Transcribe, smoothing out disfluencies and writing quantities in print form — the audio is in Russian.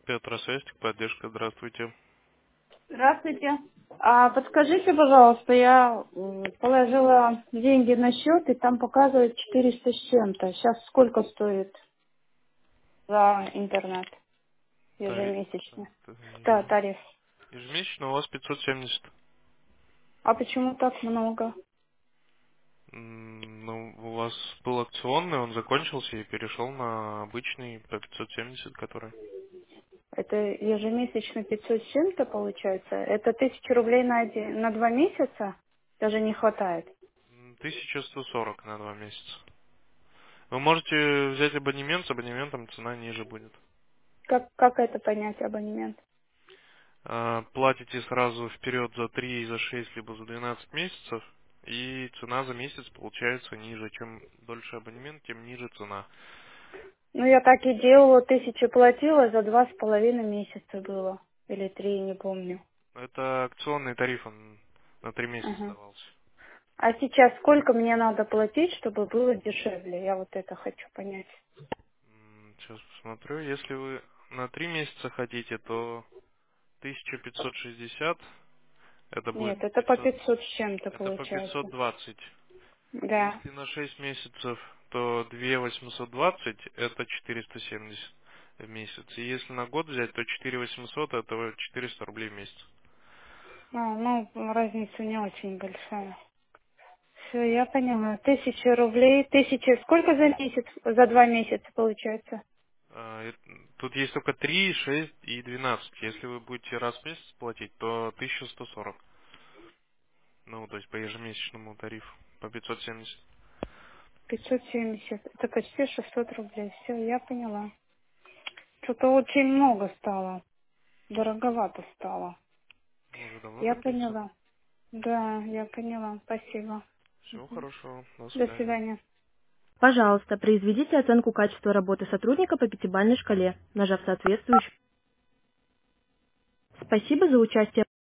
Петросвязь, поддержка, здравствуйте. Здравствуйте. Подскажите, пожалуйста, я положила деньги на счет, и там показывает 400 с чем-то. Сейчас сколько стоит за интернет ежемесячно? Да, тариф. Ежемесячно у вас 570. А почему так много? Ну, у вас был акционный, он закончился и перешел на обычный по 570, который. Это ежемесячно 500 с чем-то получается? Это 1000 рублей на 2 месяца? Даже не хватает. 1140 на 2 месяца. Вы можете взять абонемент, с абонементом цена ниже будет. Как это понять, абонемент? Платите сразу вперед за 3, за 6, либо за 12 месяцев, и цена за месяц получается ниже. Чем дольше абонемент, тем ниже цена. Ну, я так и делала, 1000 платила, за 2,5 месяца было. Или 3, не помню. Это акционный тариф, он на 3 месяца Ага. давался. А сейчас сколько мне надо платить, чтобы было дешевле? Я вот это хочу понять. Сейчас посмотрю. Если вы на 3 месяца хотите, то 1560, это будет Нет, это по 500, 500 с чем-то это по получается. 520. Да. Если на 6 месяцев, то 2820, это 470 в месяц. И если на год взять, то 4800, это 400 рублей в месяц. Ну, разница не очень большая. Все, я поняла. 1000 рублей. 1000. Сколько за месяц? За 2 месяца получается? Тут есть только 3, 6 и 12. Если вы будете раз в месяц платить, то 1140. Ну, то есть по ежемесячному тарифу, по 570. 570. Это почти 600 рублей. Все, я поняла. Что-то очень много стало. Дороговато стало. Уже давно Я так есть? поняла. Да, я поняла. Спасибо. Всего хорошего. До До свидания. свидания. Пожалуйста, произведите оценку качества работы сотрудника по пятибалльной шкале, нажав соответствующую. Спасибо за участие.